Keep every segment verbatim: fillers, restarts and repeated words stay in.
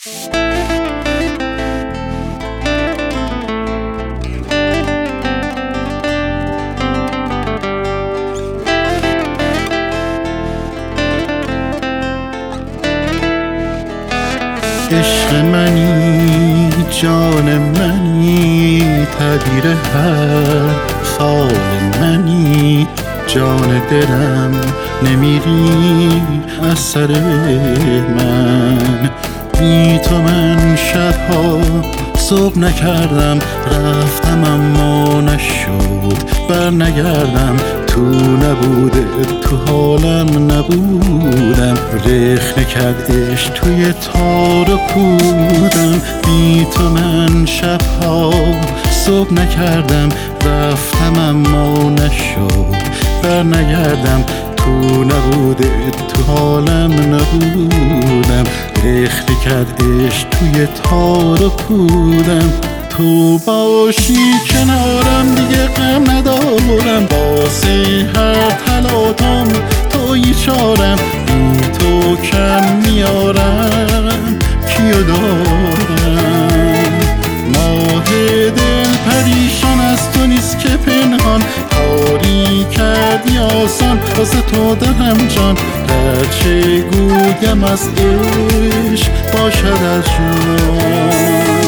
عشق منی، جان منی، تعبیر هر فال منی، جان دلم نمیری از سر من. بی تو من شبها صبح نکردم، رفتم اما نشد بر نگردم. تو نبوده تو حالم نبودم، رخ نکرد عشق توی تار و پودم. بی تو من شبها صبح نکردم، رفتم اما نشد بر نگردم. تو نبوده تو حالم نبودم، رخ نکرد عشق توی تار و پودم. تو باشی کنارم دیگه غم ندارم، واسه هر تلاطم تویی چارم. بی تو کم میارم کیو دارم. ماه دل پریشان از تو نیست که پنهان، کاری کردی آسان واسه تو دلم جان. هرچه گویم از عشق باشد از جان.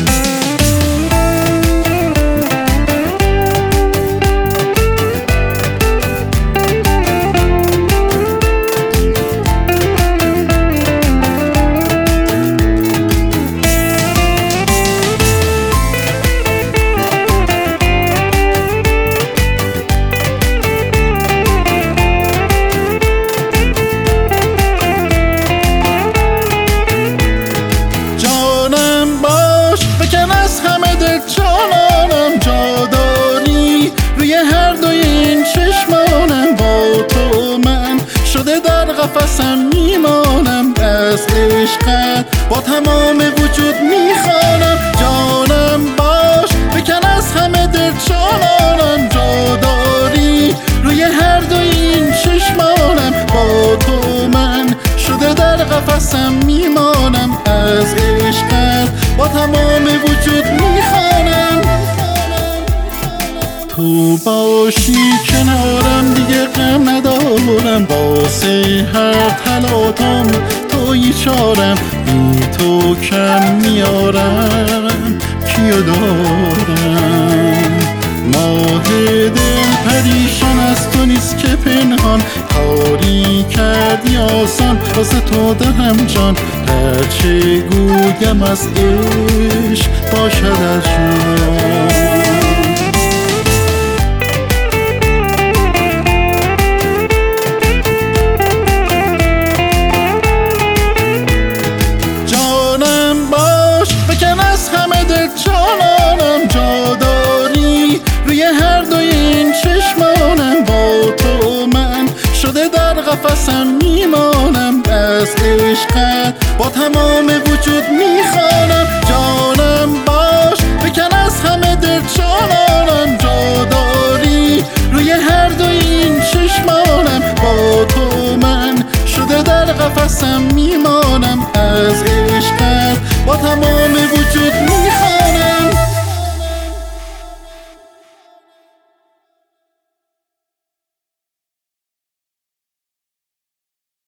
جانانم جا داری روی هر دوی این چشمانم، با تو من شده در قفسم میمانم. از عشقت با تمام وجود میخوانم، جانم باش بکن از همه دل. جانانم جا داری روی هر دوی این چشمانم، با تو من شده در قفسم میمانم. از عشقت با تمام وجود میخوانم. تو باشی کنارم دیگه غم ندارم، واسه هر تلاطم تویی چارم. بی تو کم میارم کیو دارم. ماه دل پریشان از تو نیست که پنهان، کاری کردی آسان واسه تو دلم جان. هرچه گویم از عشق باشد از جان. جانم باش بکن از همه دل. جانانم جا داری روی هر دوی این چشمانم، با تو من شده در قفسم میمانم. از عشقت با تمام وجود میخوانم، جانم باش بکن از همه دل. جانانم جا داری روی هر دوی این چشمانم، با تو من شده در قفسم میمانم.